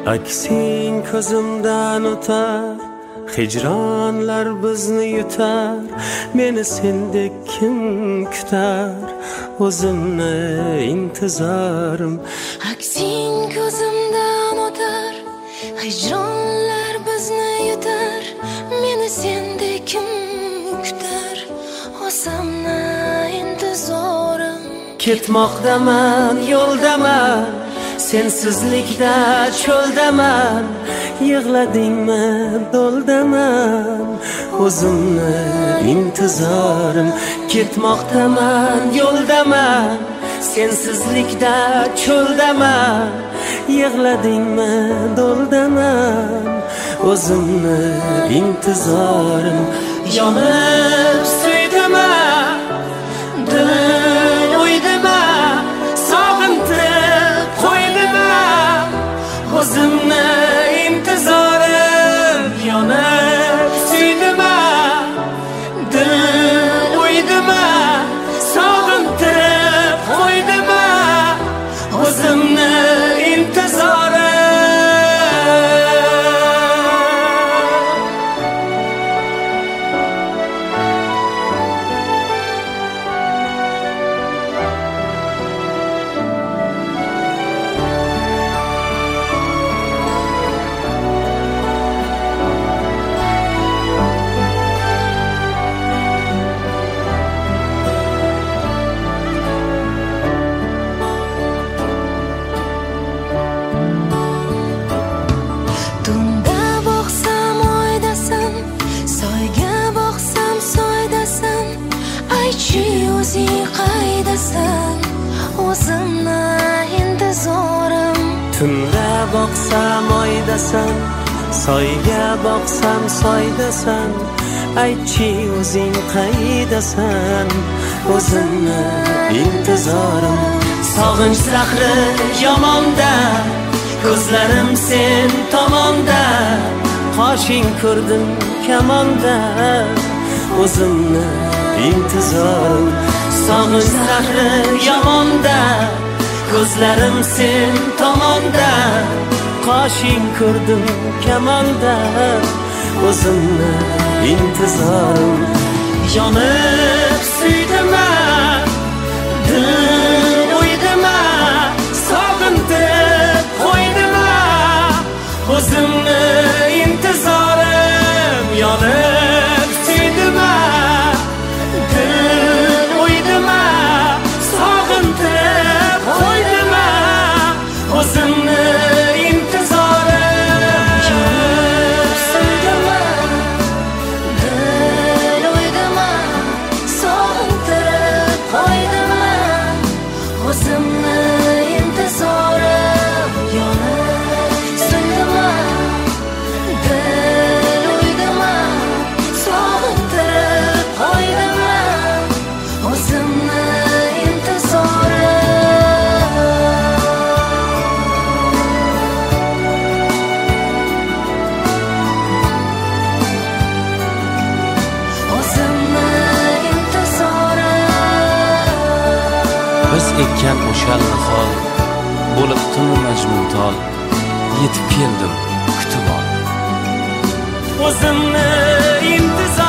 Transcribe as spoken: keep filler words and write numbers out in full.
aksing ko'zimdan o'tar, hijronlar bizni yutar. Meni sendek kim kutar, o'zimni intizorim. Aksing ko'zimdan o'tar, hijronlar bizni yutar. Meni sendek kim kutar, o'zimni intizorim. Ketmoqdaman, yo'ldaman, sensizlikda cho'ldaman. Yig'ladingmi, do'ldaman, o'zimni intizorim. Ketmoqdaman, yo'ldaman, sensizlikda cho'ldaman. Yig'ladingmi, do'ldaman, o'zimni intizorim. Yonib suydiman, dil o'ydiman, sog'intirib qo'ydiman, o'zimni intizorim. Yonib suydiman, dil o'ydiman, sog'intirib qo'ydiman, o'zimni intizorim. Tunda boqsam oydasan, soyga boqsam soydasan. Aychi o'zing qaydasan, o'zimni intizorim. Tunda boqsam oydasan, soyga boqsam soydasan. Aychi o'zing qaydasan, o'zimni intizorim. Sog'inch zahri yomonda, ko'zlarim sen tomonda. Qoshing ko'rdim kamonda, o'zimni intizorim. Sog'inch zahri yomonda, ko'zlarim sen tomonda. Qoshing ko'rdim kamonda, o'zimni intizorim. Yonib suydiman, dil o'ydiman, sog'intirib qo'ydiman, o'zimni intizorim. Yonib suydiman, dil o'ydiman, sog'intirib qo'ydiman, o'zimni intizorim. Yonib suydiman, dil o'ydiman, sog'intirib qo'ydiman, o'zimni intizorim. Yonib suydiman, dil o'ydiman, sog'intirib qo'ydiman, o'zimni Biz ekkan o'sha nihol bo'libdimi majnun tol. Yetib keldim, kutib ol. O'zimni intizorim.